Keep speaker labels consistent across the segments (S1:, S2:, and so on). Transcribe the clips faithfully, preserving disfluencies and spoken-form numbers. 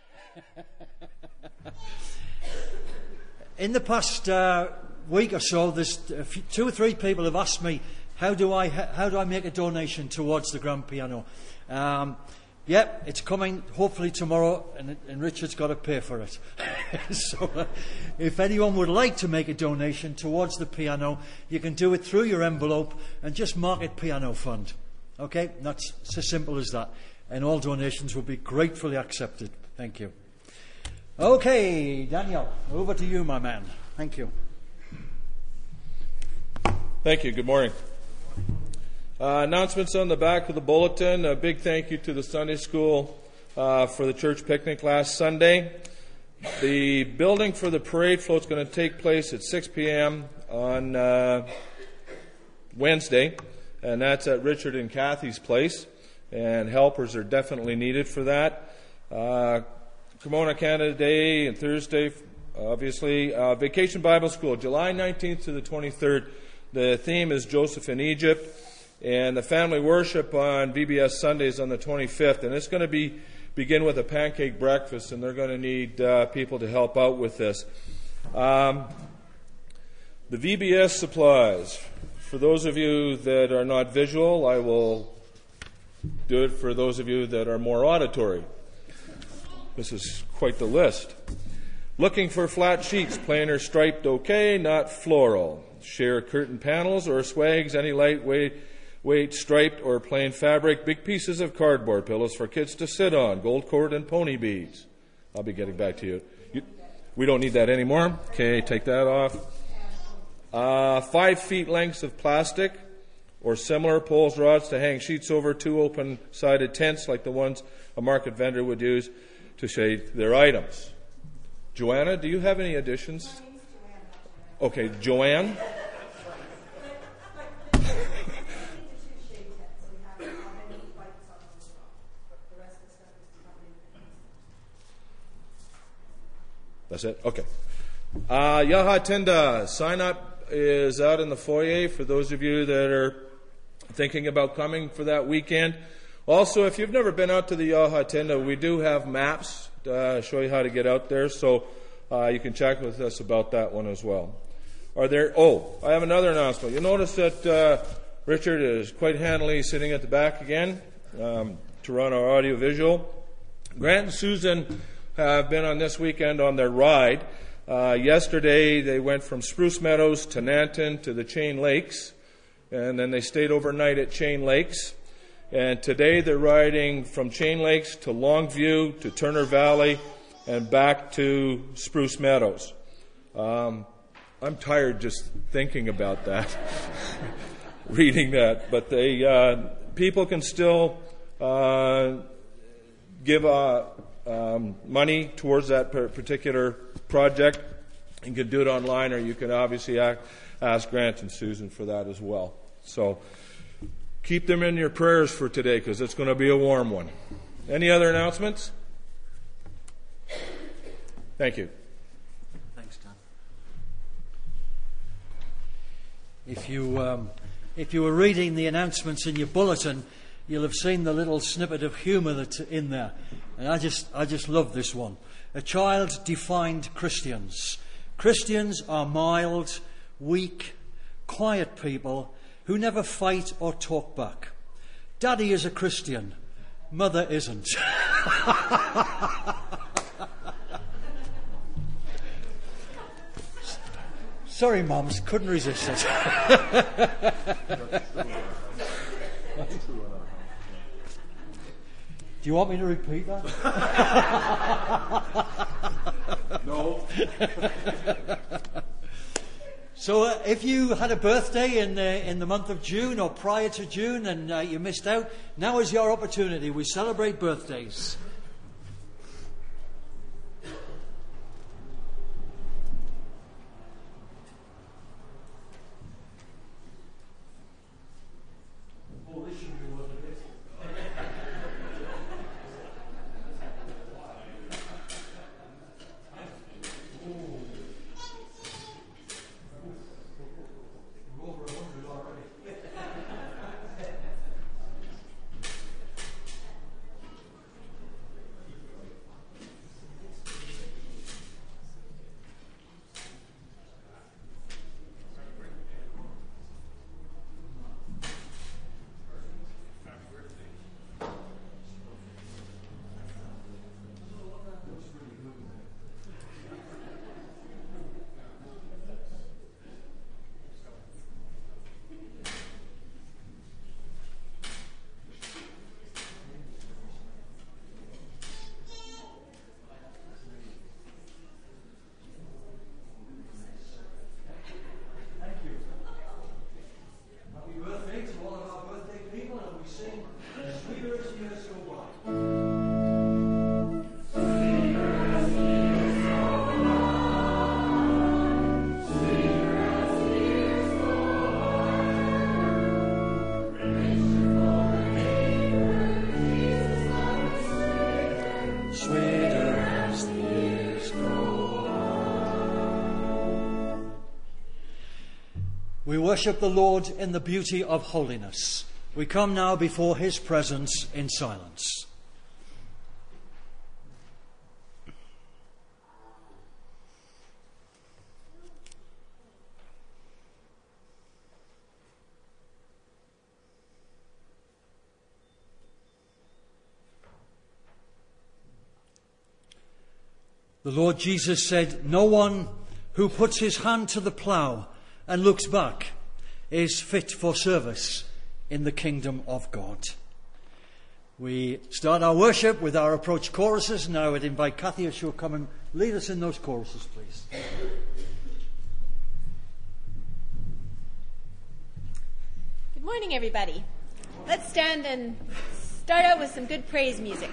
S1: In the past uh, week or so, there's a few, two or three people have asked me, how do I how do I make a donation towards the grand piano? Um, yep, it's coming hopefully tomorrow, and, and Richard's got to pay for it. So uh, if anyone would like to make a donation towards the piano, you can do it through your envelope and just mark it Piano Fund. Okay, that's it's as simple as that. And all donations will be gratefully accepted. Thank you. Okay, Daniel, over to you, my man. Thank you.
S2: Thank you. Good morning. Uh, announcements on the back of the bulletin. A big thank you to the Sunday School uh, for the church picnic last Sunday. The building for the parade float is going to take place at six p.m. on uh, Wednesday, and that's at Richard and Kathy's place, and helpers are definitely needed for that. Uh, Pomona Canada Day and Thursday, obviously. Uh, Vacation Bible School, July nineteenth to the twenty-third. The theme is Joseph in Egypt. And the family worship on V B S Sundays on the twenty-fifth. And it's going to be begin with a pancake breakfast, and they're going to need uh, people to help out with this. Um, the V B S supplies. For those of you that are not visual, I will do it for those of you that are more auditory. This is quite the list. Looking for flat sheets, plain or striped, okay, not floral. Share curtain panels or swags, any lightweight, weight, striped or plain fabric. Big pieces of cardboard, pillows for kids to sit on, gold cord and pony beads. I'll be getting back to you. you we don't need that anymore. Okay, take that off. Uh, five feet lengths of plastic or similar poles, rods to hang sheets over two open-sided tents like the ones a market vendor would use to shade their items. Joanna, do you have any additions? Okay, Joanne. That's it? Okay. Uh, Yaha Tinda, sign up is out in the foyer for those of you that are thinking about coming for that weekend. Also, if you've never been out to the Yaha Tinda, we do have maps to uh, show you how to get out there, so uh, you can check with us about that one as well. Are there? Oh, I have another announcement. You'll notice that uh, Richard is quite handily sitting at the back again um, to run our audio visual. Grant and Susan have been on this weekend on their ride. Uh, yesterday they went from Spruce Meadows to Nanton to the Chain Lakes, and then they stayed overnight at Chain Lakes. And today they're riding from Chain Lakes to Longview to Turner Valley and back to Spruce Meadows. Um, I'm tired just thinking about that, reading that. But they uh, people can still uh, give uh, um, money towards that particular project. You can do it online, or you can obviously act, ask Grant and Susan for that as well. So keep them in your prayers for today, because it's going to be a warm one. Any other announcements? Thank you.
S1: Thanks, Dan. If you um, if you were reading the announcements in your bulletin, you'll have seen the little snippet of humour that's in there, and I just I just love this one. A child defined Christians. Christians are mild, weak, quiet people who never fight or talk back. Daddy is a Christian. Mother isn't. Sorry, Mums, couldn't resist it. Do you want me to repeat that?
S2: No.
S1: So uh, if you had a birthday in the, in the month of June or prior to June and uh, you missed out, now is your opportunity. We celebrate birthdays. We worship the Lord in the beauty of holiness. We come now before his presence in silence. The Lord Jesus said, "No one who puts his hand to the plough and looks back is fit for service in the kingdom of God." We start our worship with our approach choruses. Now I would invite Kathy if she'll come and lead us in those choruses, please.
S3: Good morning, everybody. Let's stand and start out with some good praise music.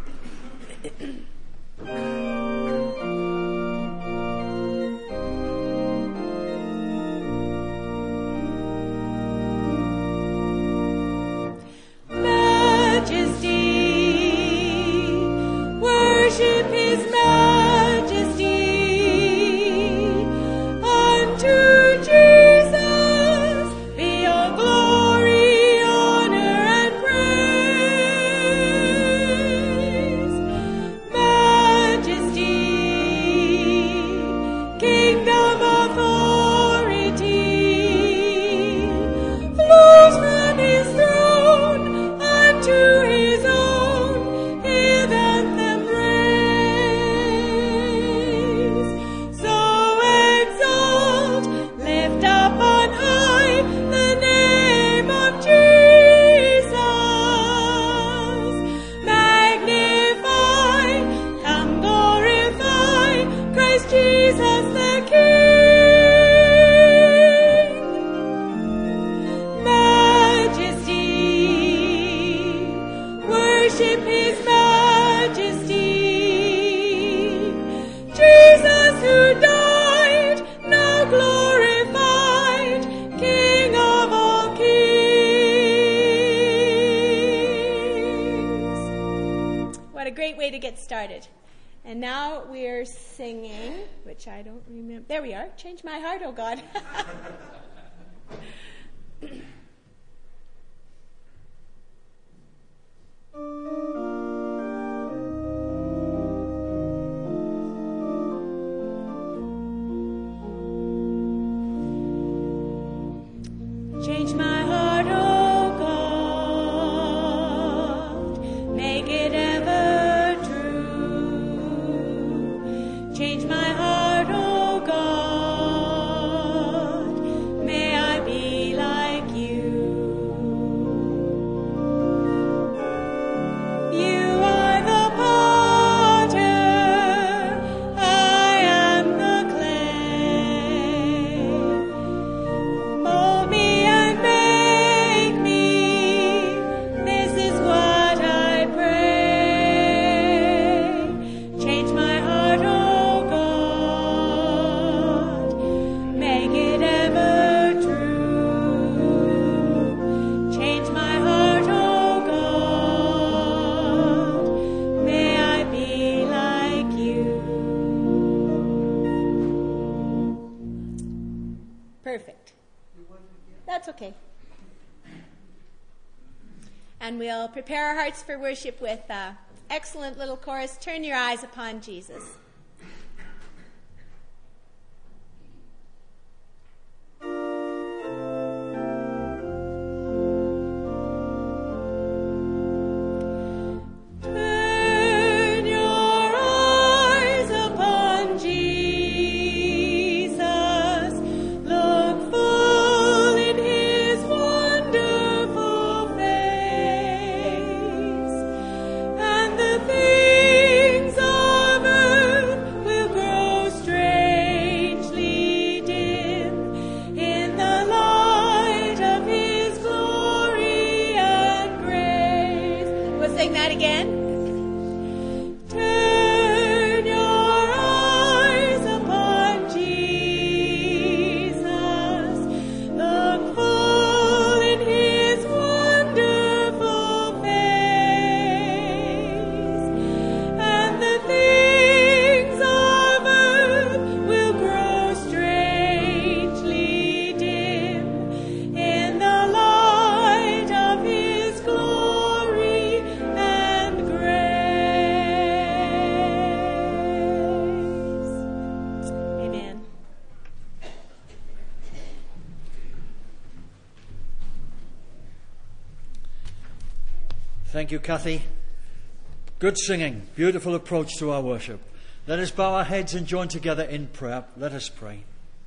S3: Started. And now we're singing, which I don't remember. There we are. Change my heart, oh God. Change my heart, oh God. Make it ever change my heart, oh God, may I be like you. You are the potter, I am the clay. Mold me and make me, this is what I pray. Change my heart, oh perfect. That's okay. And we'll prepare our hearts for worship with an excellent little chorus, Turn Your Eyes Upon Jesus.
S4: And the things of earth
S1: Thank you, Kathy. Good singing, beautiful approach to our worship. Let us bow our heads and join together in prayer. Let us pray.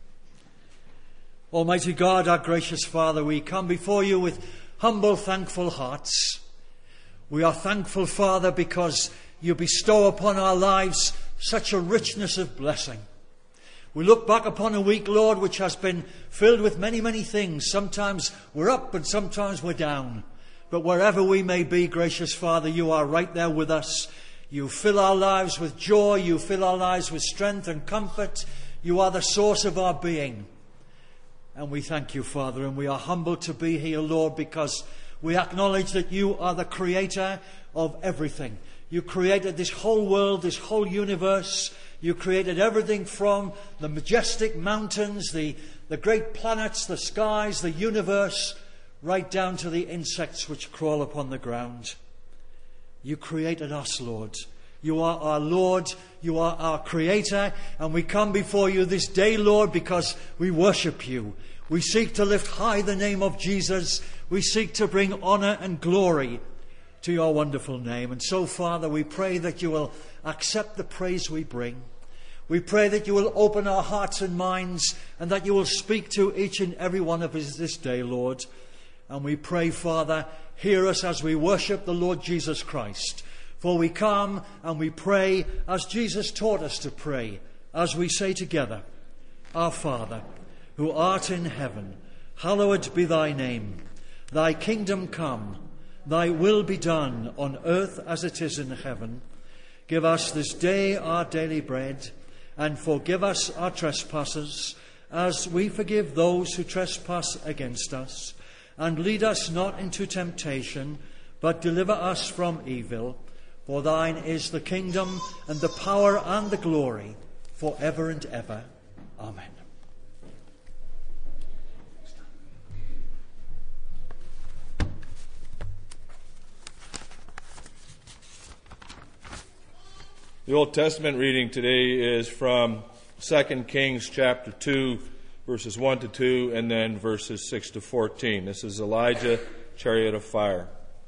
S1: Almighty God, our gracious Father, we come before you with humble, thankful hearts. We are thankful, Father, because you bestow upon our lives such a richness of blessing. We look back upon a week, Lord, which has been filled with many, many things. Sometimes we're up and sometimes we're down. But wherever we may be, gracious Father, you are right there with us. You fill our lives with joy. You fill our lives with strength and comfort. You are the source of our being. And we thank you, Father, and we are humbled to be here, Lord, because we acknowledge that you are the creator of everything. You created this whole world, this whole universe. You created everything from the majestic mountains, the, the great planets, the skies, the universe, right down to the insects which crawl upon the ground. You created us, Lord. You are our Lord. You are our Creator. And we come before you this day, Lord, because we worship you. We seek to lift high the name of Jesus. We seek to bring honor and glory to your wonderful name. And so, Father, we pray that you will accept the praise we bring. We pray that you will open our hearts and minds and that you will speak to each and every one of us this day, Lord. And we pray, Father, hear us as we worship the Lord Jesus Christ. For we come and we pray as Jesus taught us to pray, as we say together, Our Father, who art in heaven, hallowed be thy name. Thy kingdom come, thy will be done on earth as it is in heaven. Give us this day our daily bread, and forgive us our trespasses, as we forgive those who trespass against us. And lead us not into temptation, but deliver us from evil. For thine is the kingdom, and the power, and the glory, for ever and ever. Amen.
S2: The Old Testament reading today is from Second Kings chapter two, verses one to two, and then verses six to fourteen. This is Elijah, chariot of fire.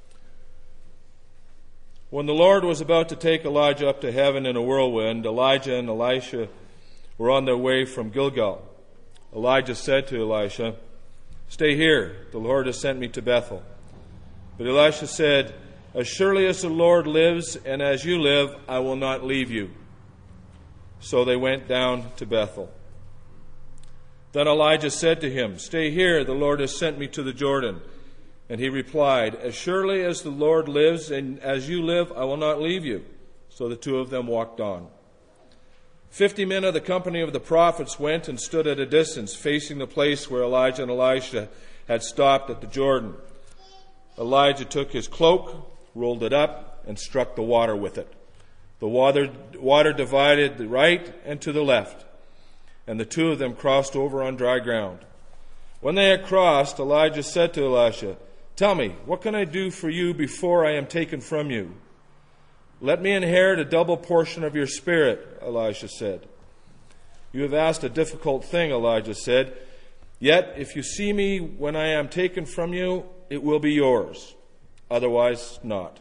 S2: When the Lord was about to take Elijah up to heaven in a whirlwind, Elijah and Elisha were on their way from Gilgal. Elijah said to Elisha, "Stay here, the Lord has sent me to Bethel." But Elisha said, "As surely as the Lord lives, and as you live, I will not leave you." So they went down to Bethel. Then Elijah said to him, "Stay here, the Lord has sent me to the Jordan." And he replied, "As surely as the Lord lives, and as you live, I will not leave you." So the two of them walked on. Fifty men of the company of the prophets went and stood at a distance, facing the place where Elijah and Elisha had stopped at the Jordan. Elijah took his cloak, rolled it up, and struck the water with it. The water, water divided the right and to the left, and the two of them crossed over on dry ground. When they had crossed, Elijah said to Elisha, "Tell me, what can I do for you before I am taken from you?" "Let me inherit a double portion of your spirit," Elisha said. "You have asked a difficult thing," Elijah said. "Yet if you see me when I am taken from you, it will be yours. Otherwise not."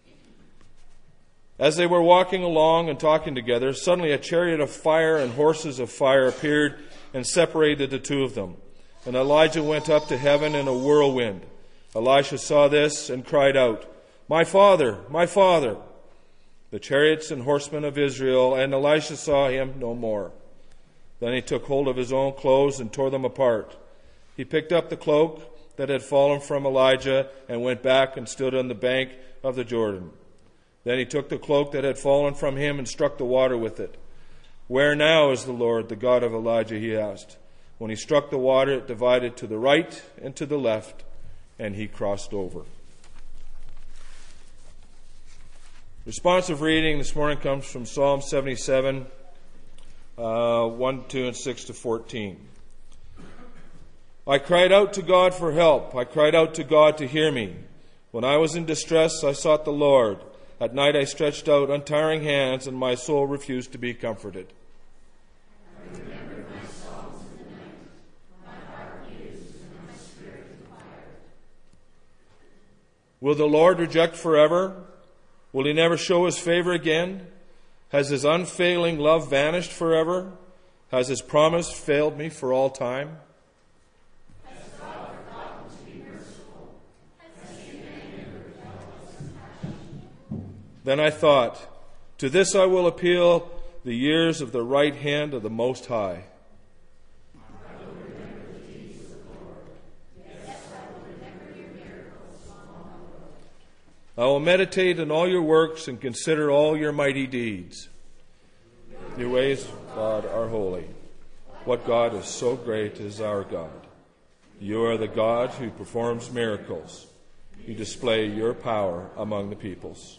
S2: As they were walking along and talking together, suddenly a chariot of fire and horses of fire appeared and separated the two of them. And Elijah went up to heaven in a whirlwind. Elisha saw this and cried out, "My father, my father!" The chariots and horsemen of Israel, and Elisha saw him no more. Then he took hold of his own clothes and tore them apart. He picked up the cloak that had fallen from Elijah and went back and stood on the bank of the Jordan. Then he took the cloak that had fallen from him and struck the water with it. "Where now is the Lord, the God of Elijah?" he asked. When he struck the water, it divided to the right and to the left, and he crossed over. Responsive reading this morning comes from Psalm seventy-seven, uh, one, two, and six to fourteen. "I cried out to God for help. I cried out to God to hear me. When I was in distress, I sought the Lord. At night I stretched out untiring hands, and my soul refused to be comforted. I remembered my songs in the night. My heart mused, and my spirit inquired. Will the Lord reject forever? Will he never show his favor again? Has his unfailing love vanished forever? Has his promise failed me for all time?
S4: Has God forgotten to be merciful? Has he abandoned the rebellious compassion?
S2: Then I thought, to this I will appeal, the years of the right hand of the Most High.
S4: I will remember the deeds of the Lord. Yes, I will remember your miracles long ago.
S2: I will meditate on all your works and consider all your mighty deeds. Your ways, God, are holy. What God is so great is our God. You are the God who performs miracles. You display your power among the peoples.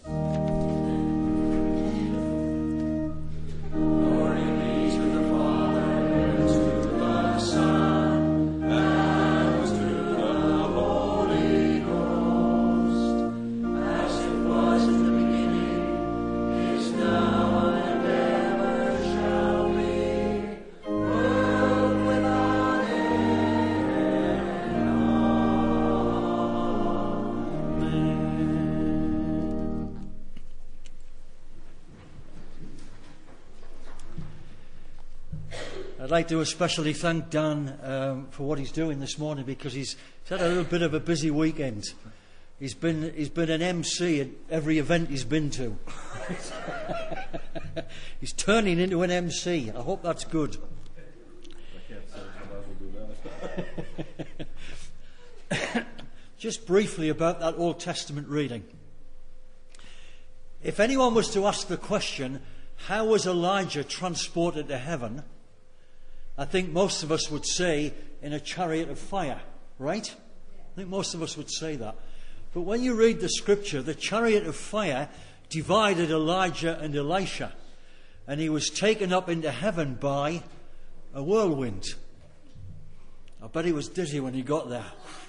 S1: I'd like to especially thank Dan um, for what he's doing this morning, because he's had a little bit of a busy weekend. He's been he's been an M C at every event he's been to. He's turning into an M C. I hope that's good.
S2: I can't say somebody will do that.
S1: Just briefly about that Old Testament reading. If anyone was to ask the question, how was Elijah transported to heaven? I think most of us would say in a chariot of fire, right? I think most of us would say that. But when you read the scripture, the chariot of fire divided Elijah and Elisha, and he was taken up into heaven by a whirlwind. I bet he was dizzy when he got there.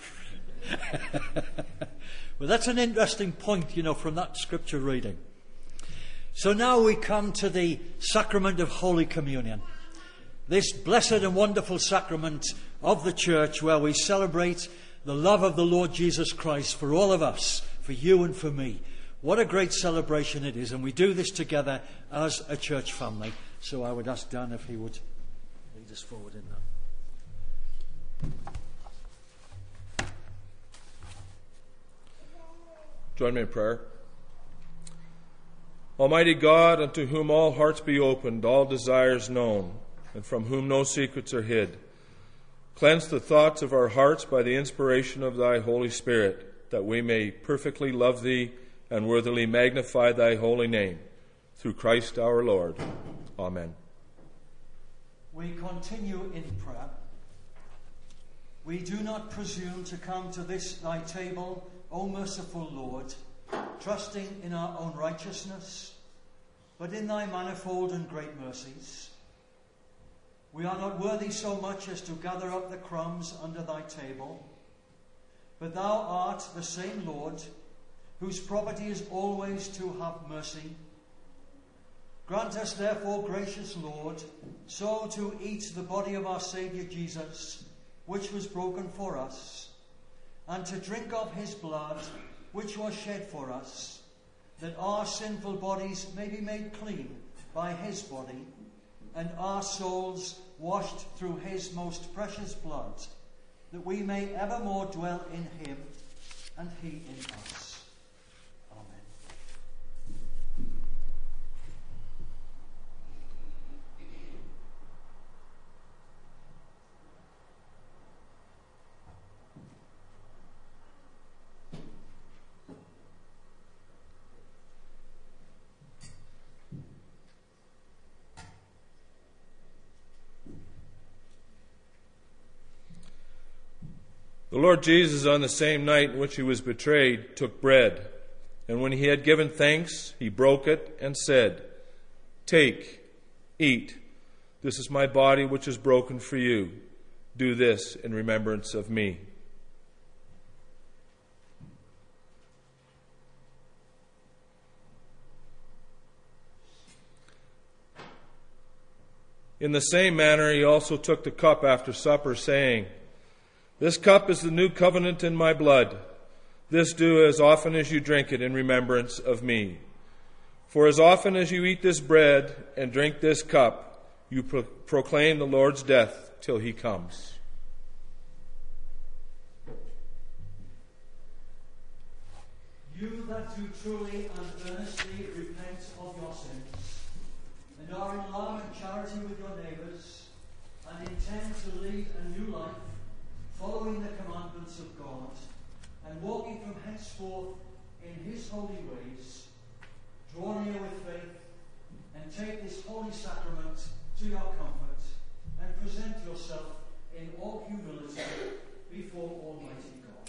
S1: Well, that's an interesting point, you know, from that scripture reading. So now we come to the sacrament of Holy Communion. This blessed and wonderful sacrament of the church, where we celebrate the love of the Lord Jesus Christ for all of us, for you and for me. What a great celebration it is, and we do this together as a church family. So I would ask Dan if he would lead us forward in that.
S2: Join me in prayer. Almighty God, unto whom all hearts be opened, all desires known, and from whom no secrets are hid, cleanse the thoughts of our hearts by the inspiration of thy Holy Spirit, that we may perfectly love thee and worthily magnify thy holy name. Through Christ our Lord. Amen.
S1: We continue in prayer. We do not presume to come to this thy table, O merciful Lord, trusting in our own righteousness, but in thy manifold and great mercies. We are not worthy so much as to gather up the crumbs under thy table, but thou art the same Lord, whose property is always to have mercy. Grant us therefore, gracious Lord, so to eat the body of our Saviour Jesus, which was broken for us, and to drink of his blood, which was shed for us, that our sinful bodies may be made clean by his body, and our souls washed through his most precious blood, that we may evermore dwell in him, and he in us. Amen.
S2: The Lord Jesus, on the same night in which he was betrayed, took bread, and when he had given thanks, he broke it and said, "Take, eat. This is my body which is broken for you. Do this in remembrance of me." In the same manner, he also took the cup after supper, saying, "This cup is the new covenant in my blood. This do as often as you drink it in remembrance of me. For as often as you eat this bread and drink this cup, you pro- proclaim the Lord's death till he comes.
S1: You that do truly and earnestly repent of your sins, and are in love and charity with your neighbours, and intend to lead a new life, following the commandments of God, and walking from henceforth in his holy ways, draw near with faith, and take this holy sacrament to your comfort, and present yourself in all humility before Almighty God.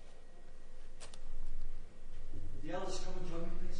S1: Would the elders come and join me, please?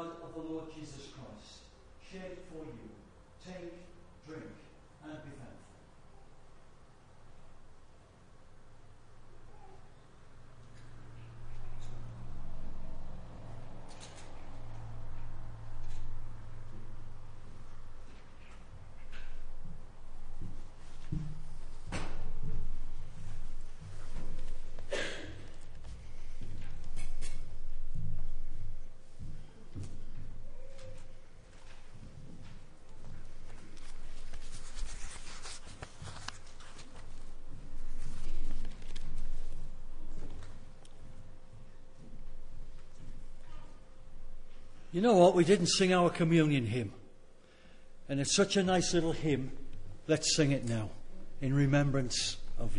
S1: blood of the Lord Jesus Christ, shed for you. Take, drink, and be thankful. You know what? We didn't sing our communion hymn. And it's such a nice little hymn. Let's sing it now in remembrance of you.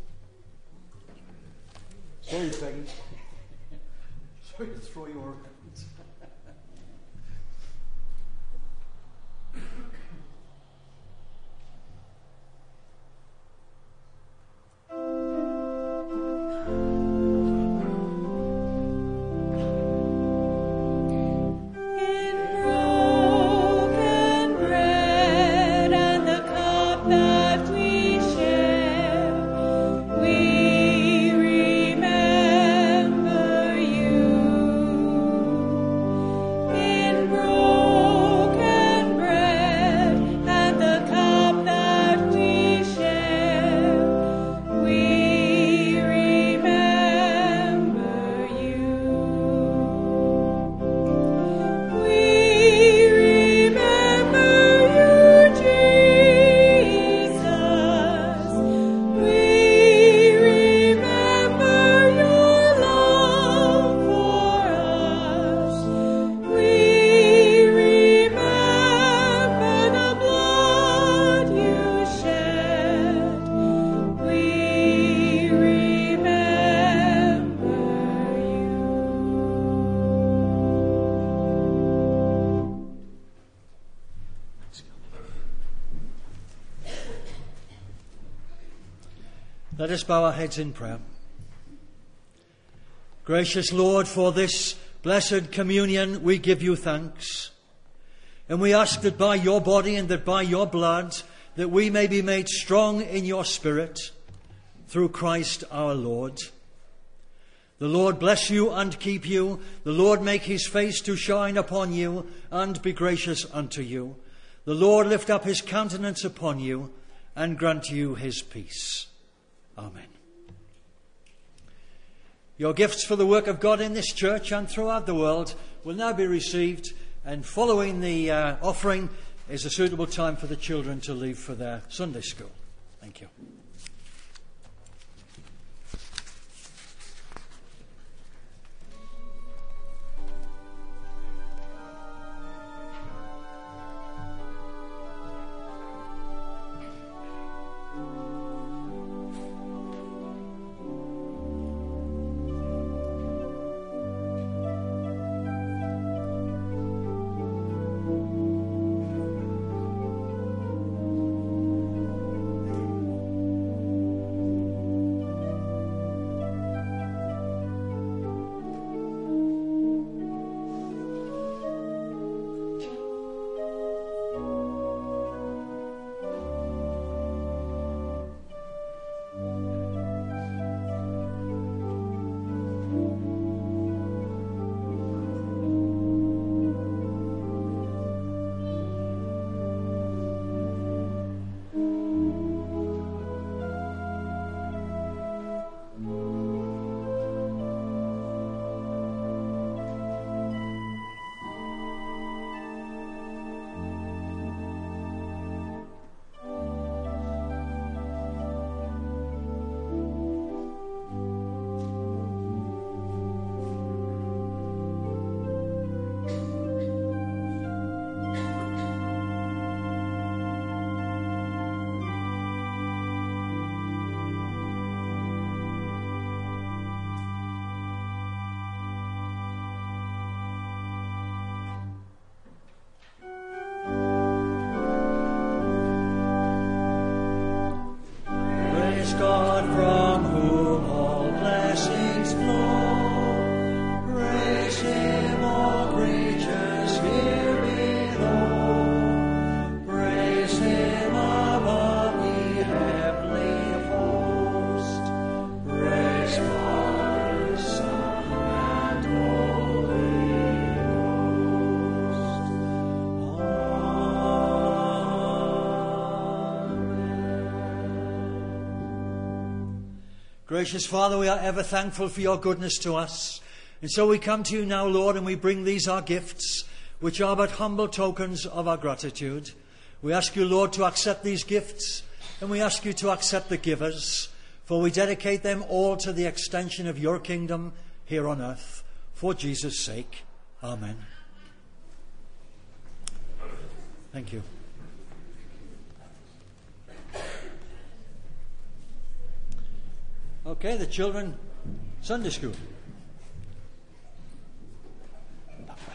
S1: Sorry, Peggy. Sorry to throw you around. Let us bow our heads in prayer. Gracious Lord, for this blessed communion we give you thanks. And we ask that by your body and that by your blood that we may be made strong in your spirit through Christ our Lord. The Lord bless you and keep you. The Lord make his face to shine upon you and be gracious unto you. The Lord lift up his countenance upon you and grant you his peace. Amen. Your gifts for the work of God in this church and throughout the world will now be received, and following the uh, offering is a suitable time for the children to leave for their Sunday school. Thank you. Gracious Father, we are ever thankful for your goodness to us. And so we come to you now, Lord, and we bring these our gifts, which are but humble tokens of our gratitude. We ask you, Lord, to accept these gifts, and we ask you to accept the givers, for we dedicate them all to the extension of your kingdom here on earth. For Jesus' sake. Amen. Thank you. Okay, the children, Sunday school. That way.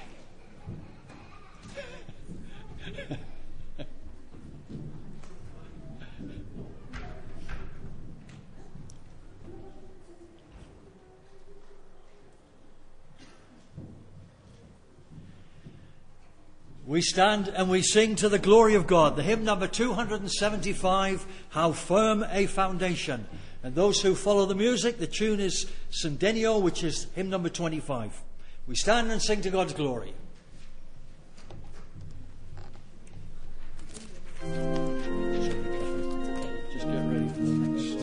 S1: We stand and we sing to the glory of God. The hymn number two seventy-five, How Firm a Foundation. And those who follow the music, the tune is Sendenio, which is hymn number twenty-five. We stand and sing to God's glory. Just get ready for the next.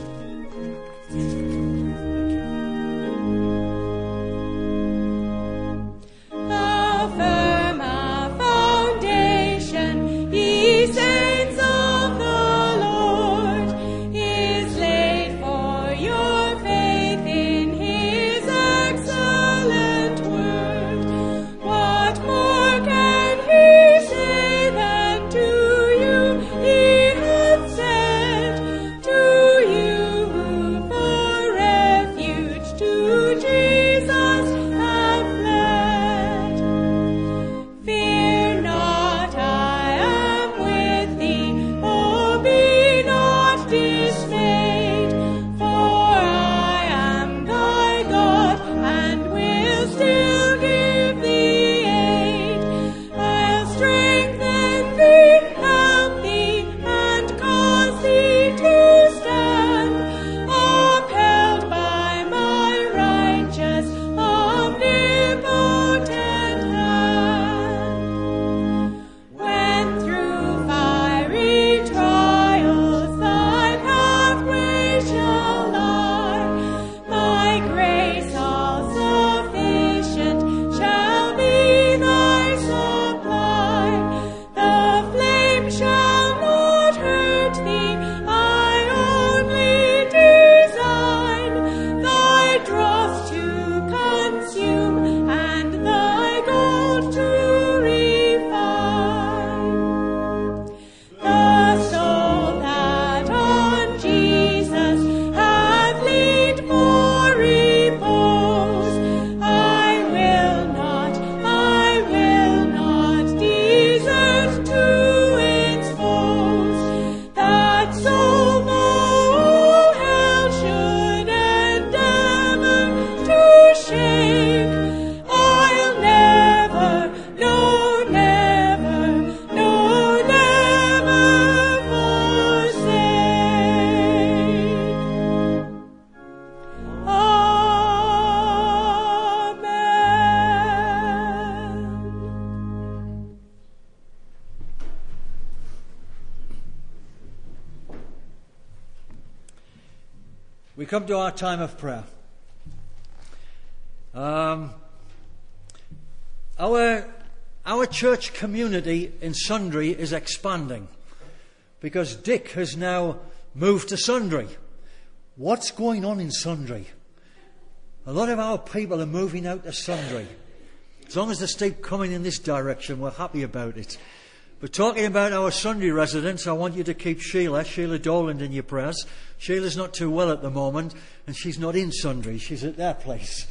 S4: How firm a foundation, ye saints of the Lord, is laid for your faith in his excellent word. What more can he say than to you he hath said, to you who for refuge to Jesus have fled? Fear not, I am with thee, oh be not dismayed, for I am thy God, and will still give thee aid. I'll strengthen thee, help thee, and cause thee to stand, upheld by my righteous, omnipotent hand. When through fiery trials thy pathway shall lie, my grace all sufficient shall be thy supply. The flame shall not hurt thee, I only design thy dross to consume and thy gold to refine. The soul that on Jesus hath leaned for repose, I will not, I will not desert to its foes. That soul, though hell should endeavor to shake, I'll never, no, never, no, never forsake. Amen.
S1: We come to our time of prayer. Um, our, our church community in Sundry is expanding because Dick has now moved to Sundry. What's going on in Sundry? A lot of our people are moving out to Sundry. As long as they stay coming in this direction, we're happy about it. But talking about our Sundry residents, I want you to keep Sheila, Sheila Doland, in your prayers. Sheila's not too well at the moment, and she's not in Sundry. She's at their place.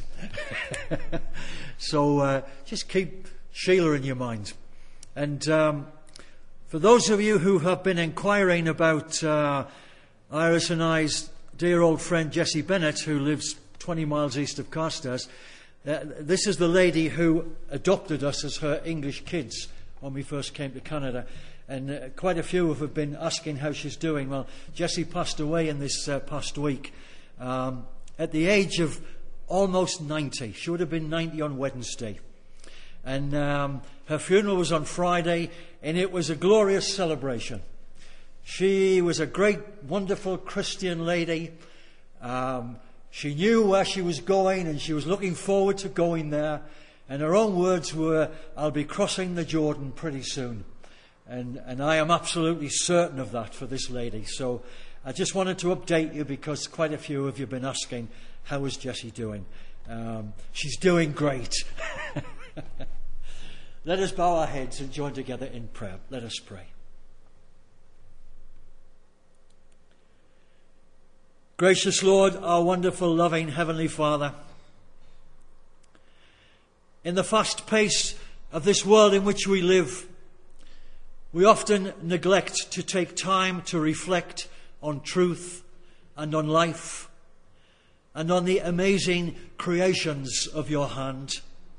S1: so uh, just keep Sheila in your mind. And um, for those of you who have been inquiring about uh, Iris and I's dear old friend Jessie Bennett, who lives twenty miles east of Carstairs, uh, this is the lady who adopted us as her English kids when we first came to Canada. And uh, quite a few have been asking how she's doing. Well, Jessie passed away in this uh, past week um, at the age of almost ninety. She would have been ninety on Wednesday. And um, her funeral was on Friday, and it was a glorious celebration. She was a great, wonderful Christian lady. Um, She knew where she was going and she was looking forward to going there. And her own words were, I'll be crossing the Jordan pretty soon. And, and I am absolutely certain of that for this lady. So I just wanted to update you because quite a few of you have been asking, how is Jessie doing? Um, she's doing great. Let us bow our heads and join together in prayer. Let us pray. Gracious Lord, our wonderful, loving Heavenly Father, in the fast pace of this world in which we live, we often neglect to take time to reflect on truth and on life and on the amazing creations of your hand.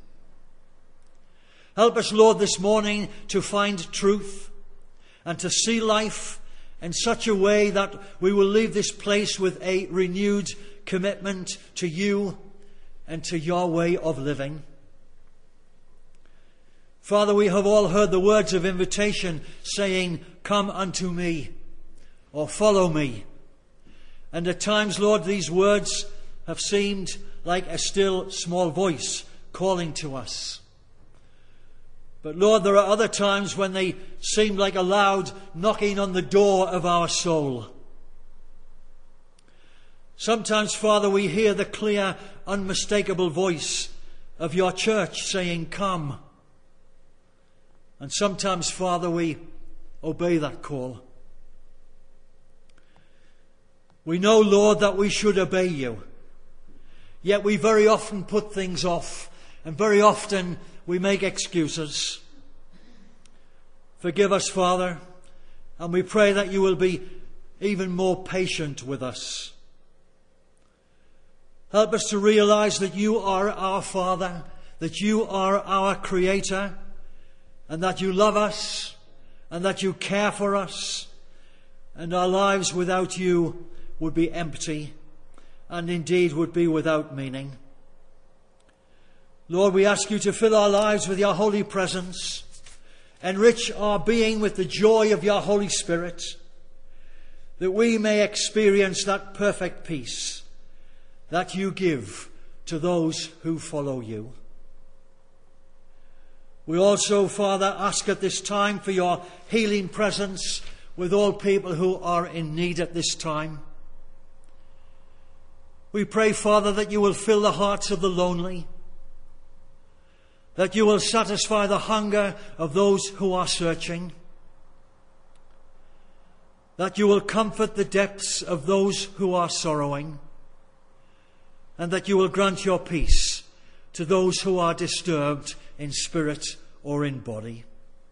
S1: Help us, Lord, this morning to find truth and to see life in such a way that we will leave this place with a renewed commitment to you and to your way of living. Father, we have all heard the words of invitation saying, come unto me, or follow me. And at times, Lord, these words have seemed like a still small voice calling to us. But Lord, there are other times when they seem like a loud knocking on the door of our soul. Sometimes, Father, we hear the clear, unmistakable voice of your church saying, come. And sometimes, Father, we obey that call. We know, Lord, that we should obey you. Yet we very often put things off, and very often we make excuses. Forgive us, Father, and we pray that you will be even more patient with us. Help us to realize that you are our Father, that you are our Creator, and that you love us, and that you care for us, and our lives without you would be empty, and indeed would be without meaning. Lord, we ask you to fill our lives with your holy presence, enrich our being with the joy of your Holy Spirit, that we may experience that perfect peace that you give to those who follow you. We also, Father, ask at this time for your healing presence with all people who are in need at this time. We pray, Father, that you will fill the hearts of the lonely, that you will satisfy the hunger of those who are searching, that you will comfort the depths of those who are sorrowing, and that you will grant your peace to those who are disturbed in spirit or in body.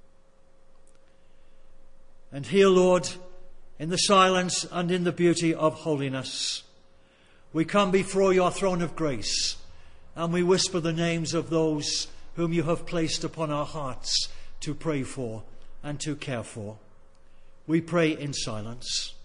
S1: And here, Lord, in the silence and in the beauty of holiness, we come before your throne of grace and we whisper the names of those whom you have placed upon our hearts to pray for and to care for. We pray in silence.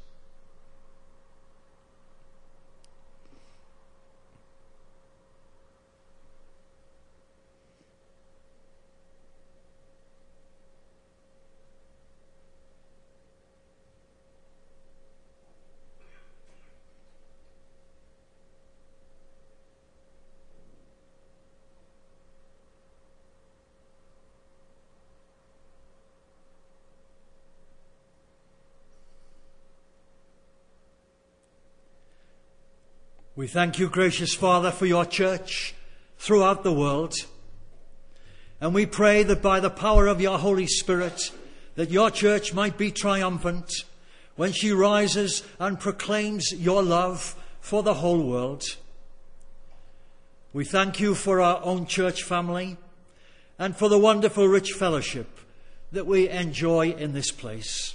S1: We thank you, gracious Father, for your church throughout the world. And we pray that by the power of your Holy Spirit, that your church might be triumphant when she rises and proclaims your love for the whole world. We thank you for our own church family and for the wonderful rich fellowship that we enjoy in this place.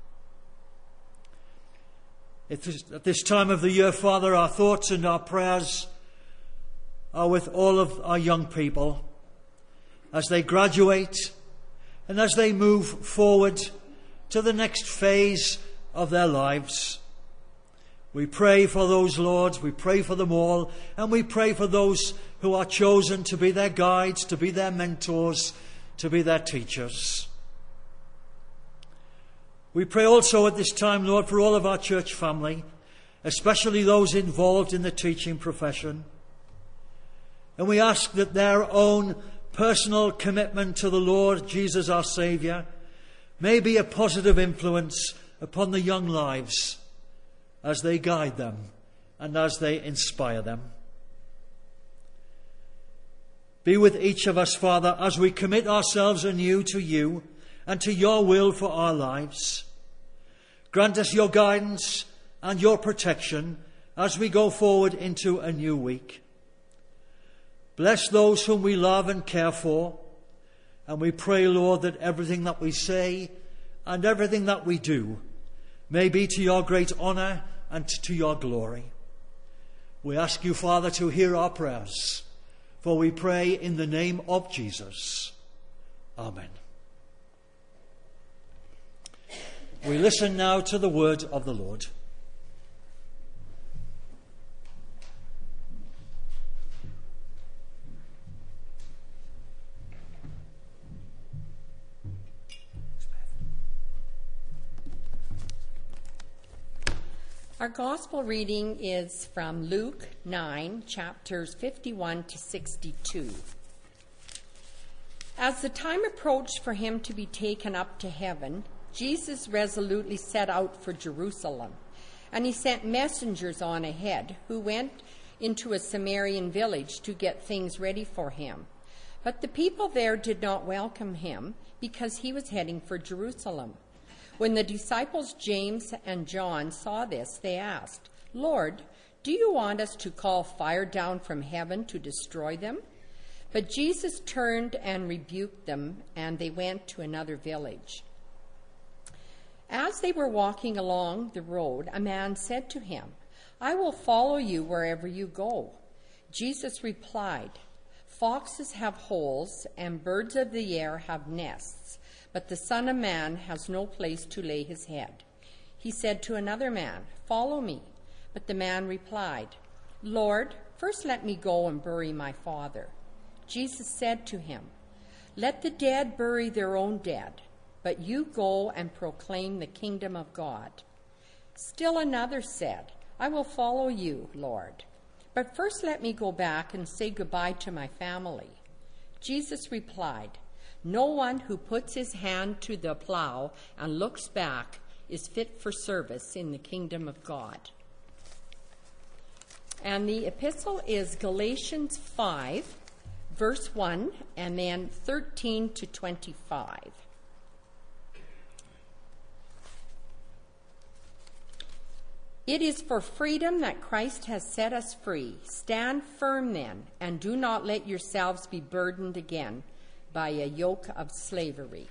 S1: At this time of the year, Father, our thoughts and our prayers are with all of our young people as they graduate and as they move forward to the next phase of their lives. We pray for those, Lord, we pray for them all, and we pray for those who are chosen to be their guides, to be their mentors, to be their teachers. We pray also at this time, Lord, for all of our church family, especially those involved in the teaching profession. And we ask that their own personal commitment to the Lord Jesus our Saviour may be a positive influence upon the young lives as they guide them and as they inspire them. Be with each of us, Father, as we commit ourselves anew to you and to your will for our lives. Grant us your guidance and your protection as we go forward into a new week. Bless those whom we love and care for, and we pray, Lord, that everything that we say and everything that we do may be to your great honour and to your glory. We ask you, Father, to hear our prayers, for we pray in the name of Jesus. Amen. We listen now to the word of the Lord.
S5: Our gospel reading is from Luke nine, chapters fifty-one to sixty-two. As the time approached for him to be taken up to heaven, Jesus resolutely set out for Jerusalem, and he sent messengers on ahead who went into a Samaritan village to get things ready for him. But the people there did not welcome him because he was heading for Jerusalem. When the disciples James and John saw this, they asked, "Lord, do you want us to call fire down from heaven to destroy them?" But Jesus turned and rebuked them, and they went to another village. As they were walking along the road, a man said to him, "I will follow you wherever you go." Jesus replied, "Foxes have holes, and birds of the air have nests, but the Son of Man has no place to lay his head." He said to another man, "Follow me." But the man replied, "Lord, first let me go and bury my father." Jesus said to him, "Let the dead bury their own dead, but you go and proclaim the kingdom of God." Still another said, "I will follow you, Lord, but first let me go back and say goodbye to my family." Jesus replied, "No one who puts his hand to the plow and looks back is fit for service in the kingdom of God." And the epistle is Galatians five, verse one, and then thirteen to twenty-five. "It is for freedom that Christ has set us free. Stand firm then, and do not let yourselves be burdened again by a yoke of slavery.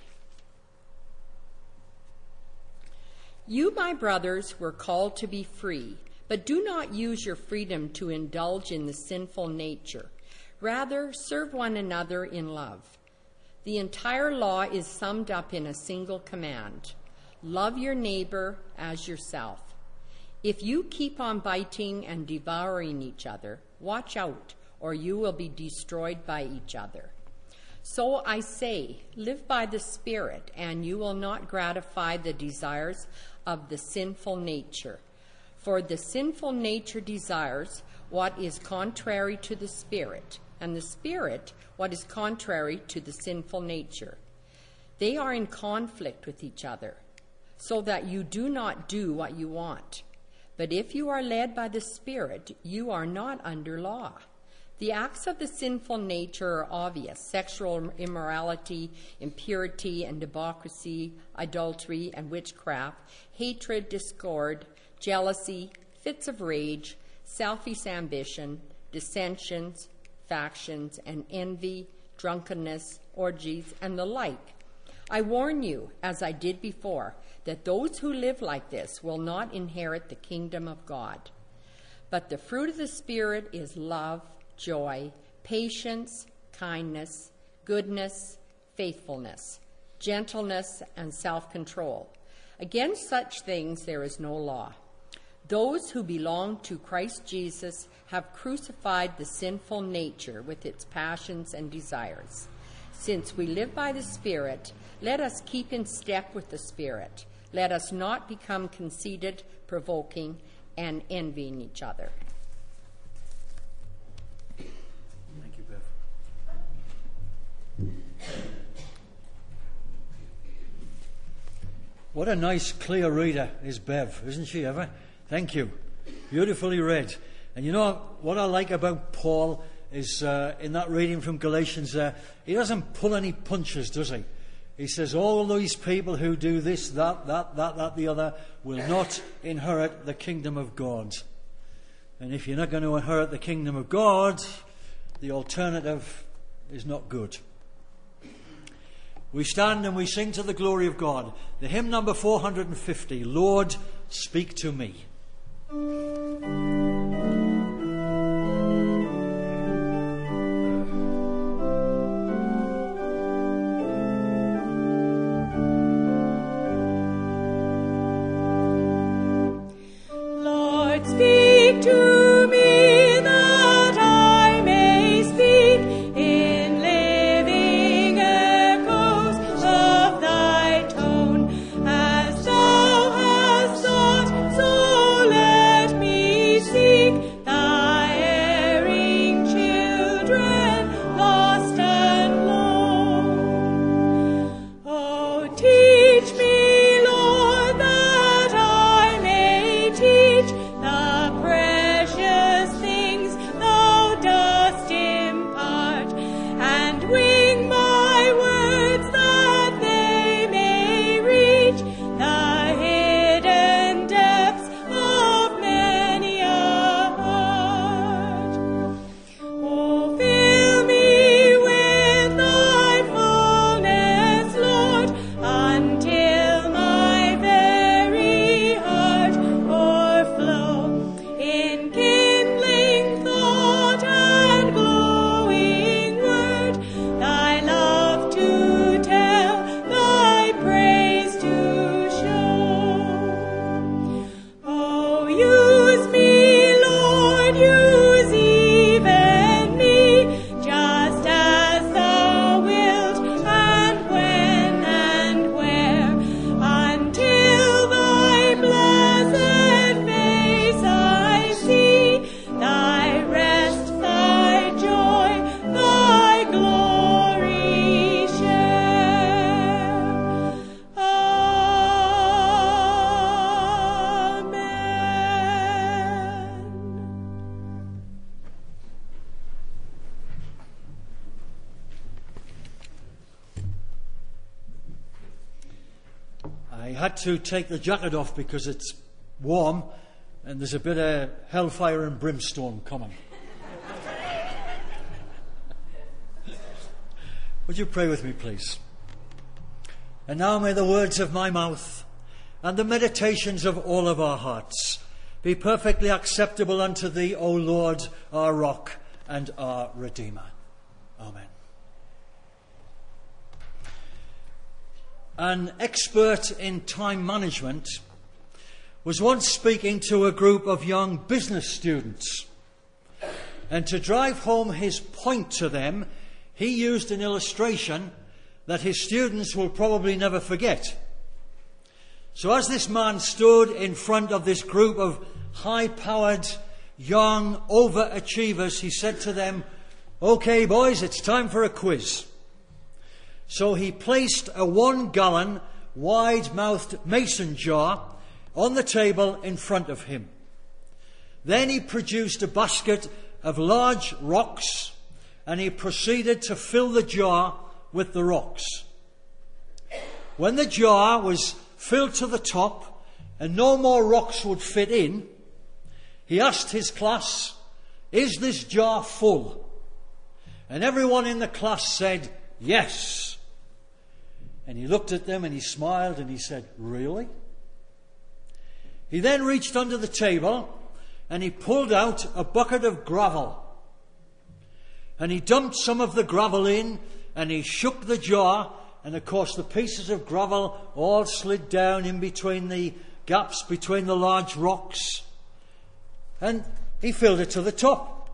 S5: You, my brothers, were called to be free, but do not use your freedom to indulge in the sinful nature. Rather, serve one another in love. The entire law is summed up in a single command: love your neighbor as yourself. If you keep on biting and devouring each other, watch out, or you will be destroyed by each other. So I say, live by the Spirit, and you will not gratify the desires of the sinful nature. For the sinful nature desires what is contrary to the Spirit, and the Spirit what is contrary to the sinful nature. They are in conflict with each other, so that you do not do what you want. But if you are led by the Spirit, you are not under law. The acts of the sinful nature are obvious: sexual immorality, impurity and debauchery, adultery and witchcraft, hatred, discord, jealousy, fits of rage, selfish ambition, dissensions, factions, and envy, drunkenness, orgies, and the like. I warn you, as I did before, that those who live like this will not inherit the kingdom of God. But the fruit of the Spirit is love, joy, patience, kindness, goodness, faithfulness, gentleness, and self-control. Against such things there is no law. Those who belong to Christ Jesus have crucified the sinful nature with its passions and desires. Since we live by the Spirit, let us keep in step with the Spirit. Let us not become conceited, provoking, and envying each other.
S1: Thank you, Bev. What a nice, clear reader is Bev, isn't she, ever? Thank you. Beautifully read. And you know what I like about Paul is uh, in that reading from Galatians there, uh, he doesn't pull any punches, does he? He says all these people who do this, that, that, that, that, the other, will not inherit the kingdom of God. And if you're not going to inherit the kingdom of God, the alternative is not good. We stand and we sing to the glory of God. The hymn number four hundred fifty, Lord, Speak to Me.
S3: Lord, speak to me that I may speak in living echoes of thy tone. As thou hast thought, so let me seek thy erring children, lost and lone. Oh, teach me, Lord, that I may teach the precious things thou dost impart, and wing my words that they may reach the hidden depths of many a heart. Oh, fill me with thy fullness, Lord, until my very heart o'erflow in kindling thought and glowing word, thy love to tell, thy praise to show. Oh, use me, Lord, use even me, just as thou wilt, and when and where, until thy blessed face I see, thy rest, thy joy, thy glory share. Amen.
S1: I had to take the jacket off because it's warm and there's a bit of hellfire and brimstone coming. Would you pray with me, please? And now may the words of my mouth and the meditations of all of our hearts be perfectly acceptable unto thee, O Lord, our rock and our Redeemer. Amen. An expert in time management was once speaking to a group of young business students. And to drive home his point to them, he used an illustration that his students will probably never forget. So as this man stood in front of this group of high-powered, young overachievers, he said to them, "Okay, boys, it's time for a quiz." So he placed a one-gallon, wide-mouthed mason jar on the table in front of him. Then he produced a basket of large rocks, and he proceeded to fill the jar with the rocks. When the jar was filled to the top and no more rocks would fit in, he asked his class, "Is this jar full?" And everyone in the class said, "Yes." And he looked at them and he smiled and he said, "Really?" He then reached under the table and he pulled out a bucket of gravel. And he dumped some of the gravel in and he shook the jar, and of course the pieces of gravel all slid down in between the gaps between the large rocks. And he filled it to the top.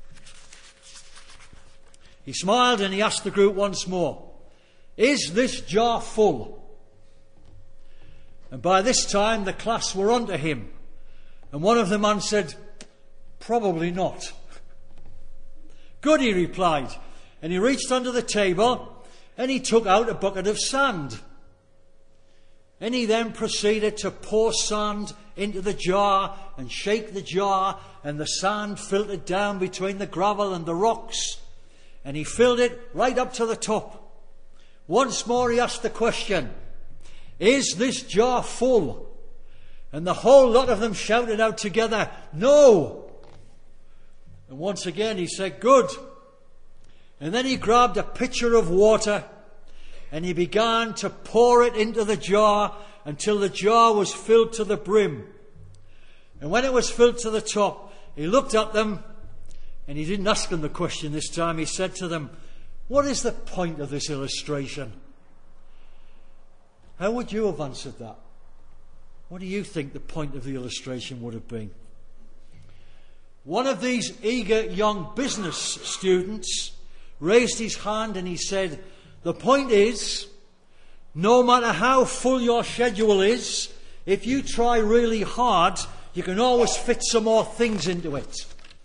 S1: He smiled and he asked the group once more, "Is this jar full?" And by this time the class were onto him. And one of them answered, "Probably not." "Good," he replied. And he reached under the table and he took out a bucket of sand. And he then proceeded to pour sand into the jar and shake the jar, and the sand filtered down between the gravel and the rocks. And he filled it right up to the top. Once more he asked the question, "Is this jar full?" And the whole lot of them shouted out together, "No." And once again he said, "Good." And then he grabbed a pitcher of water and he began to pour it into the jar until the jar was filled to the brim. And when it was filled to the top, he looked at them, and he didn't ask them the question this time. He said to them, "What is the point of this illustration?" How would you have answered that? What do you think the point of the illustration would have been? One of these eager young business students raised his hand and he said, "The point is, no matter how full your schedule is, if you try really hard, you can always fit some more things into it."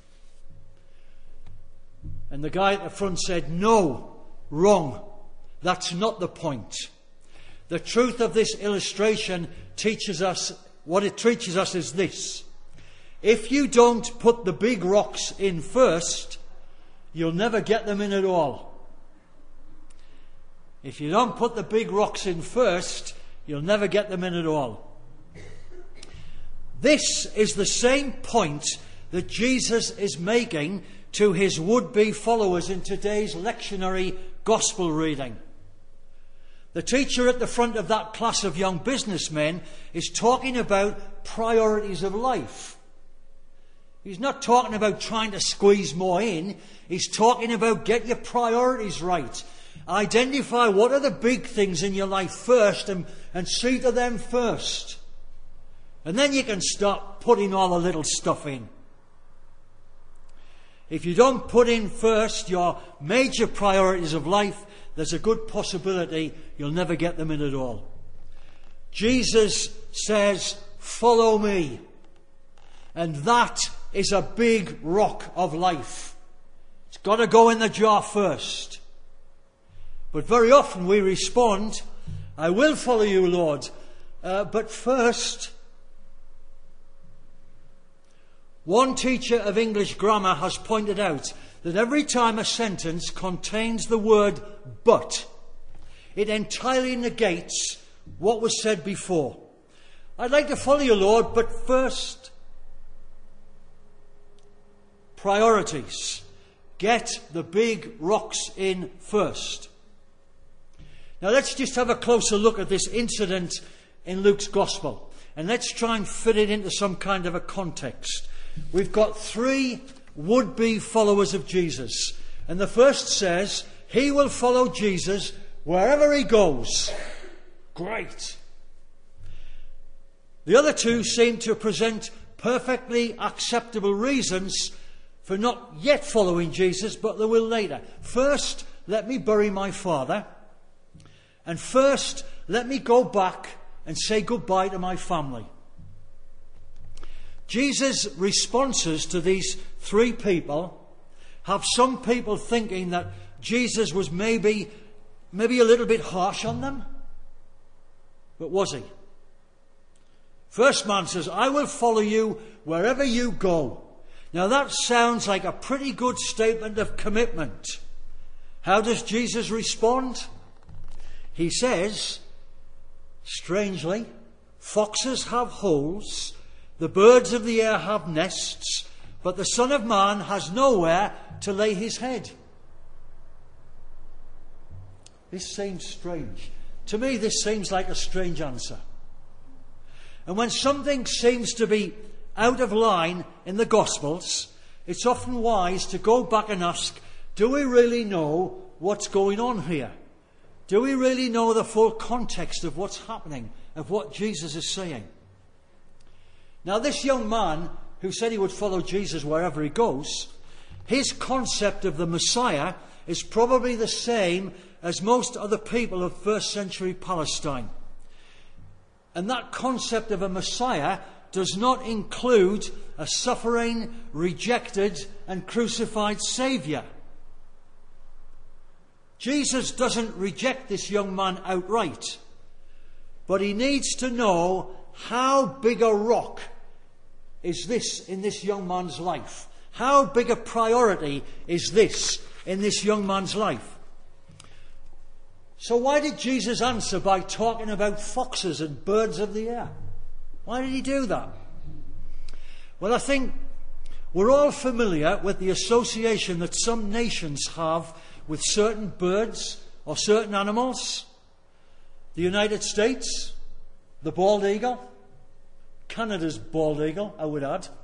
S1: And the guy at the front said, "No, wrong. That's not the point. The truth of this illustration teaches us, what it teaches us is this. If you don't put the big rocks in first, you'll never get them in at all. If you don't put the big rocks in first, you'll never get them in at all." This is the same point that Jesus is making to his would-be followers in today's lectionary gospel reading. The teacher at the front of that class of young businessmen is talking about priorities of life. He's not talking about trying to squeeze more in. He's talking about get your priorities right. Identify what are the big things in your life first and, and see to them first. And then you can start putting all the little stuff in. If you don't put in first your major priorities of life, there's a good possibility you'll never get them in at all. Jesus says, "Follow me." And that is a big rock of life. It's got to go in the jar first. But very often we respond, "I will follow you, Lord, uh, but first..." One teacher of English grammar has pointed out that every time a sentence contains the word "but," it entirely negates what was said before. "I'd like to follow you, Lord, but first..." Priorities. Get the big rocks in first. Now let's just have a closer look at this incident in Luke's Gospel. And let's try and fit it into some kind of a context. We've got three would-be followers of Jesus. And the first says, he will follow Jesus wherever he goes. Great. The other two seem to present perfectly acceptable reasons for not yet following Jesus, but they will later. First, let me bury my father. And first, let me go back and say goodbye to my family. Jesus' responses to these three people have some people thinking that Jesus was maybe, maybe a little bit harsh on them. But was he? First man says, "I will follow you wherever you go." Now that sounds like a pretty good statement of commitment. How does Jesus respond? He says, strangely, "Foxes have holes, the birds of the air have nests, but the Son of Man has nowhere to lay his head." This seems strange. To me, this seems like a strange answer. And when something seems to be out of line in the Gospels, it's often wise to go back and ask, do we really know what's going on here? Do we really know the full context of what's happening, of what Jesus is saying? Now, this young man who said he would follow Jesus wherever he goes, his concept of the Messiah is probably the same as most other people of first century Palestine. And that concept of a Messiah does not include a suffering, rejected, and crucified Saviour. Jesus doesn't reject this young man outright, but he needs to know how big a rock is this in this young man's life. How big a priority is this in this young man's life? So why did Jesus answer by talking about foxes and birds of the air? Why did he do that? Well, I think we're all familiar with the association that some nations have with certain birds or certain animals. The United States, the bald eagle. Canada's bald eagle, I would add.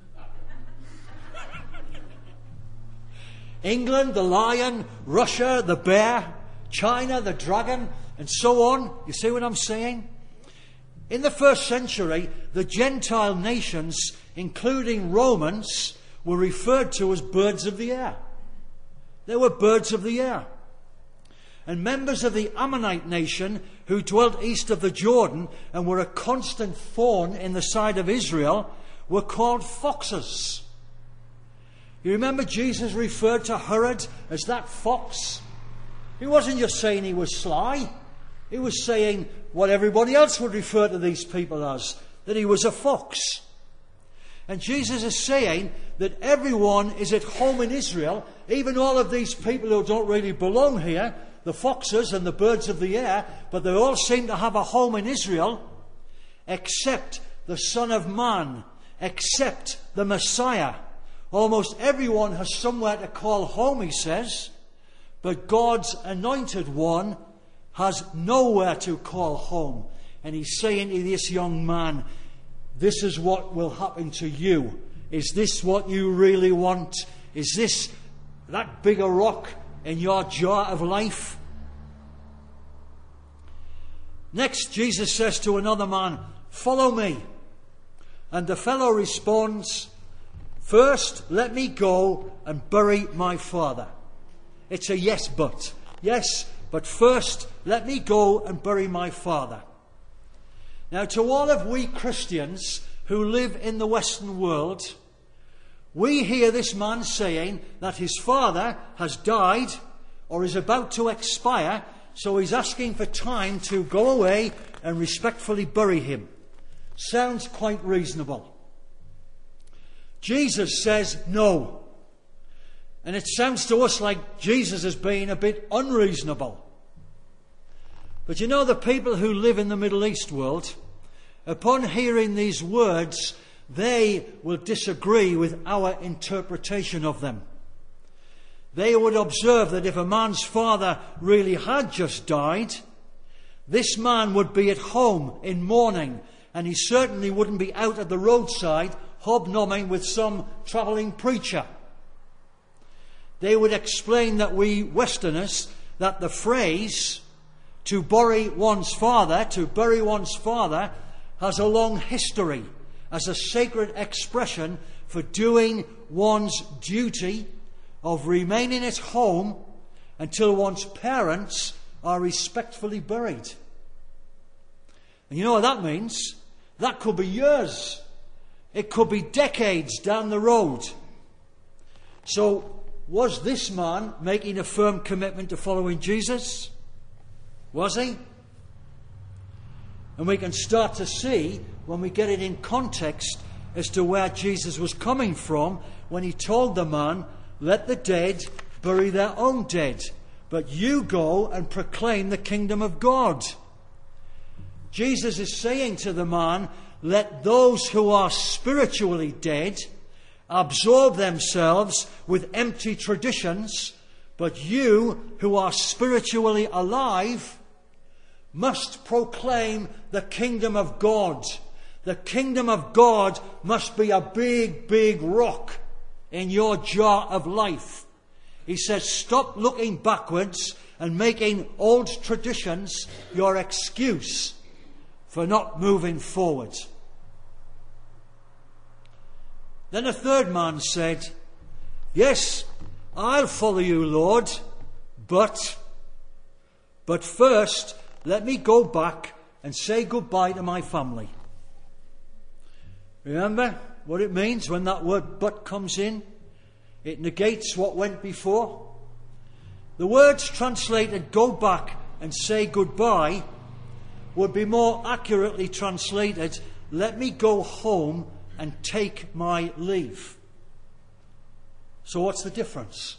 S1: England, the lion. Russia, the bear. China, the dragon, and so on. You see what I'm saying? In the first century, the Gentile nations, including Romans, were referred to as birds of the air. They were birds of the air. And members of the Ammonite nation, who dwelt east of the Jordan and were a constant thorn in the side of Israel, were called foxes. You remember Jesus referred to Herod as that fox? He wasn't just saying he was sly. He was saying what everybody else would refer to these people as, that he was a fox. And Jesus is saying that everyone is at home in Israel, even all of these people who don't really belong here, the foxes and the birds of the air, but they all seem to have a home in Israel, except the Son of Man, except the Messiah. Almost everyone has somewhere to call home, he says, but God's anointed one has nowhere to call home. And he's saying to this young man, this is what will happen to you. Is this what you really want? Is this that big a rock in your jar of life? Next, Jesus says to another man, follow me. And the fellow responds, first, let me go and bury my father. It's a yes, but. Yes, but first, let me go and bury my father. Now, to all of we Christians who live in the Western world, we hear this man saying that his father has died or is about to expire, so he's asking for time to go away and respectfully bury him. Sounds quite reasonable. Jesus says no. And it sounds to us like Jesus is being a bit unreasonable. But you know, the people who live in the Middle East world, upon hearing these words, they will disagree with our interpretation of them. They would observe that if a man's father really had just died, this man would be at home in mourning, and he certainly wouldn't be out at the roadside hobnobbing with some travelling preacher. They would explain that we Westerners, that the phrase to bury one's father, to bury one's father, has a long history as a sacred expression for doing one's duty of remaining at home until one's parents are respectfully buried. And you know what that means? That could be years. It could be decades down the road. So, was this man making a firm commitment to following Jesus? Was he? And we can start to see, when we get it in context, as to where Jesus was coming from when he told the man, let the dead bury their own dead, but you go and proclaim the kingdom of God. Jesus is saying to the man, let those who are spiritually dead absorb themselves with empty traditions, but you who are spiritually alive must proclaim the kingdom of God. The kingdom of God must be a big, big rock in your jar of life. He says, stop looking backwards and making old traditions your excuse for not moving forward. Then a third man said, yes, I'll follow you, Lord, but, but first, let me go back and say goodbye to my family. Remember what it means when that word but comes in? It negates what went before. The words translated go back and say goodbye would be more accurately translated, let me go home and take my leave. So what's the difference?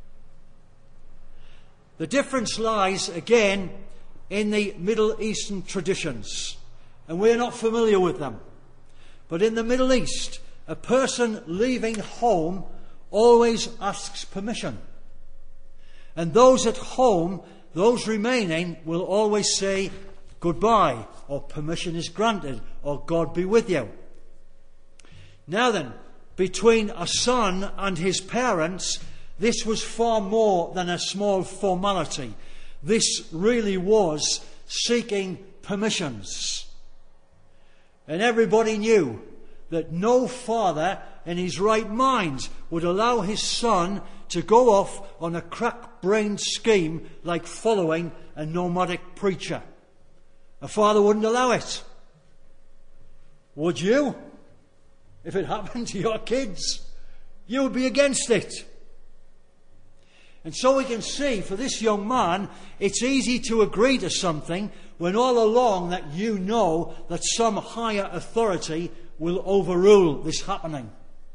S1: The difference lies again in the Middle Eastern traditions, and we're not familiar with them. But in the Middle East, a person leaving home always asks permission. And those at home, those remaining, will always say goodbye, or permission is granted, or God be with you. Now then, between a son and his parents, this was far more than a small formality. This really was seeking permissions. And everybody knew that no father in his right mind would allow his son to go off on a crack-brained scheme like following a nomadic preacher. A father wouldn't allow it. Would you? If it happened to your kids, you would be against it. And so we can see, for this young man, it's easy to agree to something when all along that you know that some higher authority will overrule this happening.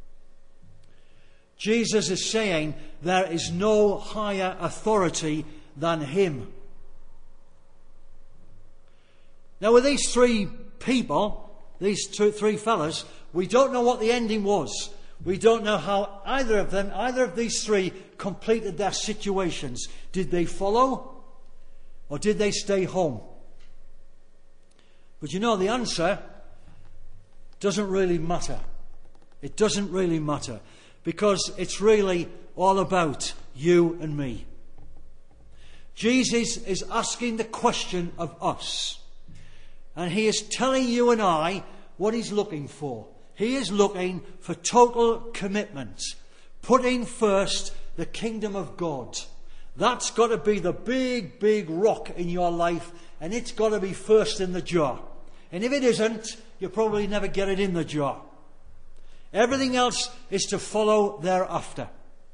S1: Jesus is saying there is no higher authority than him. Now with these three people, these two, three fellas, we don't know what the ending was. We don't know how either of them, either of these three completed their situations. Did they follow or did they stay home? But you know, the answer doesn't really matter. It doesn't really matter because it's really all about you and me. Jesus is asking the question of us, and he is telling you and I what he's looking for. He is looking for total commitment, putting first the kingdom of God. That's got to be the big, big rock in your life, and it's got to be first in the jar. And if it isn't, you'll probably never get it in the jar. Everything else is to follow thereafter.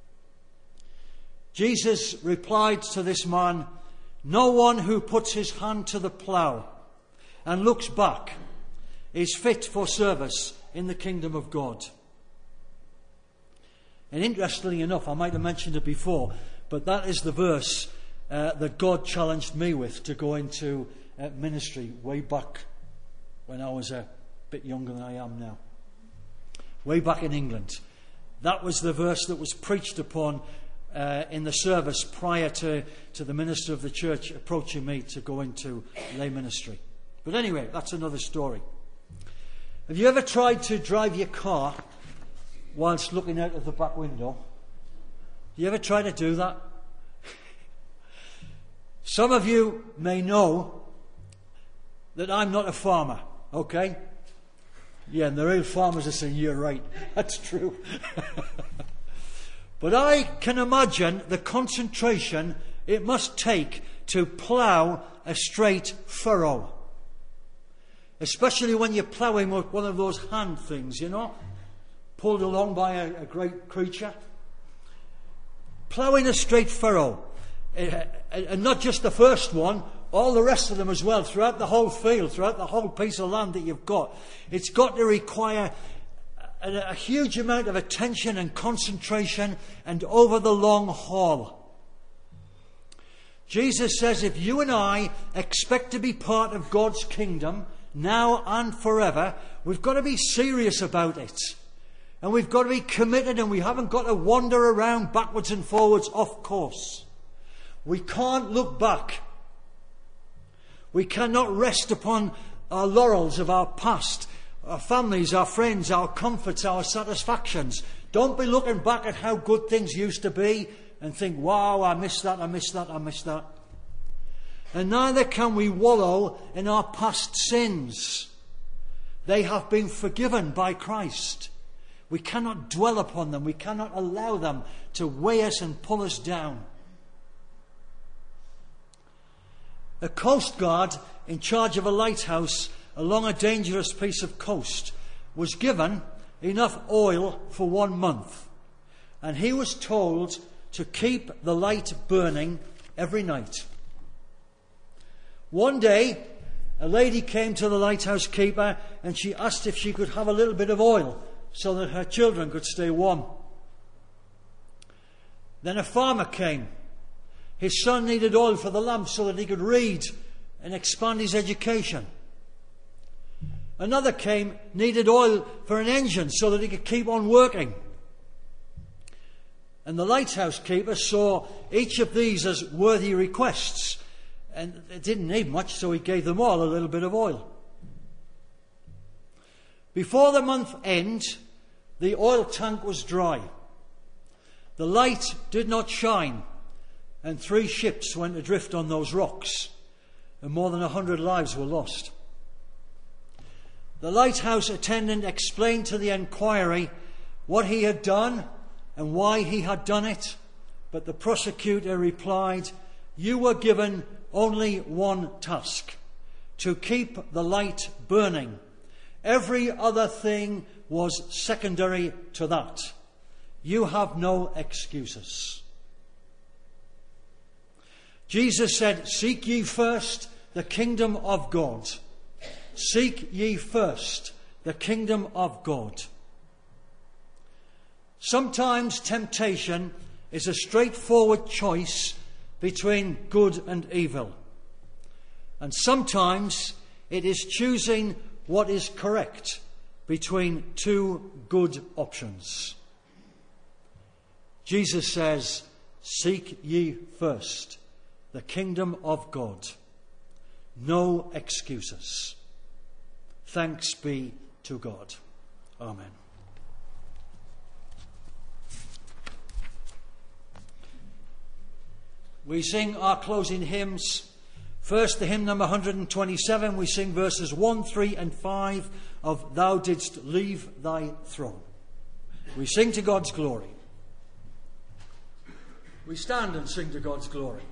S1: Jesus replied to this man, "No one who puts his hand to the plough and looks back is fit for service in the kingdom of God." And interestingly enough, I might have mentioned it before, but that is the verse uh, that God challenged me with to go into uh, ministry way back when I was a bit younger than I am now. Way back in England. That was the verse that was preached upon uh, in the service prior to, to the minister of the church approaching me to go into lay ministry. But anyway, that's another story. Have you ever tried to drive your car whilst looking out of the back window? Do you ever try to do that? Some of you may know that I'm not a farmer, okay? Yeah, and the real farmers are saying, you're right, that's true. But I can imagine the concentration it must take to plough a straight furrow. Especially when you're ploughing with one of those hand things, you know, pulled along by a, a great creature. Ploughing a straight furrow. Uh, and not just the first one, all the rest of them as well, throughout the whole field, throughout the whole piece of land that you've got. It's got to require a, a huge amount of attention and concentration and over the long haul. Jesus says if you and I expect to be part of God's kingdom, now and forever, we've got to be serious about it. And we've got to be committed, and we haven't got to wander around backwards and forwards off course. We can't look back. We cannot rest upon our laurels of our past, our families, our friends, our comforts, our satisfactions. Don't be looking back at how good things used to be and think, wow, I missed that, I missed that, I missed that. And neither can we wallow in our past sins. They have been forgiven by Christ. We cannot dwell upon them. We cannot allow them to weigh us and pull us down. A coast guard in charge of a lighthouse along a dangerous piece of coast was given enough oil for one month, and he was told to keep the light burning every night. One day, a lady came to the lighthouse keeper and she asked if she could have a little bit of oil so that her children could stay warm. Then a farmer came. His son needed oil for the lamp so that he could read and expand his education. Another came, needed oil for an engine so that he could keep on working. And the lighthouse keeper saw each of these as worthy requests, and it didn't need much, so he gave them all a little bit of oil. Before the month end, the oil tank was dry. The light did not shine, and three ships went adrift on those rocks, and more than a hundred lives were lost. The lighthouse attendant explained to the inquiry what he had done and why he had done it, but the prosecutor replied, "You were given only one task, to keep the light burning. Every other thing was secondary to that. You have no excuses." Jesus said, "Seek ye first the kingdom of God." Seek ye first the kingdom of God. Sometimes temptation is a straightforward choice between good and evil. And sometimes it is choosing what is correct between two good options. Jesus says, "Seek ye first the kingdom of God." No excuses. Thanks be to God. Amen. We sing our closing hymns. First, the hymn number one hundred twenty-seven. We sing verses one, three and five of "Thou Didst Leave Thy Throne." We sing to God's glory. We stand and sing to God's glory.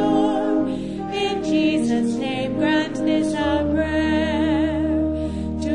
S4: Jesus' name, grant this our prayer. To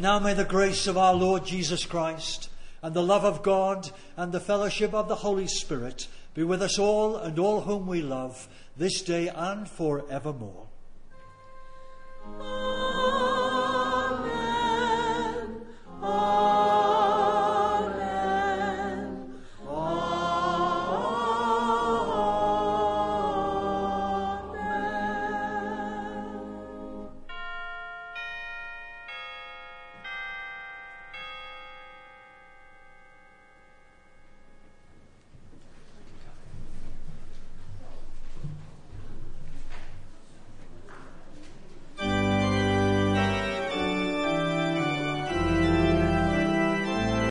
S1: now may the grace of our Lord Jesus Christ and the love of God and the fellowship of the Holy Spirit be with us all and all whom we love, this day and forevermore.
S4: Amen.